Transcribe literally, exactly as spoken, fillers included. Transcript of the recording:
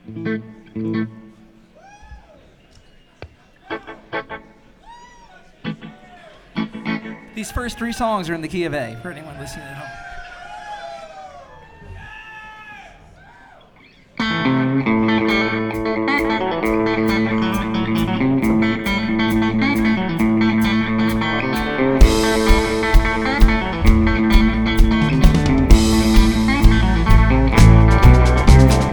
These first three songs are in the key of A for anyone listening at home.